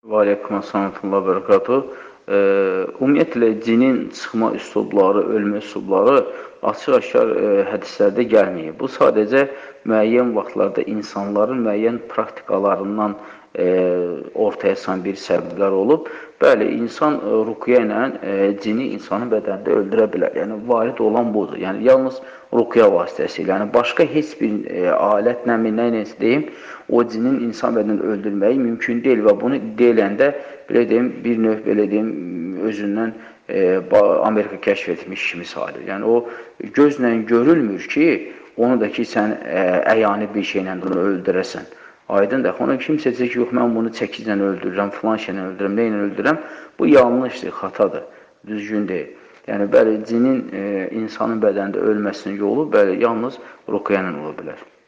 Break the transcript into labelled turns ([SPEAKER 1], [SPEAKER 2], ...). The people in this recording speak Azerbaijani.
[SPEAKER 1] Və aleykümselam və bərəkatuhu. Ümumiyyətlə, cinin çıxma üslubları, ölmə üslubları açıq-aşkar hədislərdə gəlməyib. Bu sadəcə müəyyən vaxtlarda insanların müəyyən praktikalarından ortaya çıxan bir səbəblər olub. Bəli, insan ruqya ilə cini insanın bədənində öldürə bilər. Yəni, varid olan budur. Yəni, yalnız ruqya vasitəsilə, yəni başqa heç bir alətlə, nə deyim, o cinin insan bədənini öldürməyi mümkün deyil və bunu deyiləndə, belə deyim, bir növ, belə deyim, özündən Amerika kəşf etmiş kimi sayılır. Yəni, o gözlə görülmür ki, onu da ki, sən əyani bir şeylə bunu öldürəsən. Aydındır. Ona kimsə deyir ki, yox, mən bunu çəkiclə öldürürəm, filan şeylə öldürürəm, nə ilə öldürürəm? Bu yanlışdır, xatadır, düzgün deyil. Yəni, bəli, cinin insanın bədənində ölməsinin yolu, bəli, yalnız ruqya ilə ola bilər.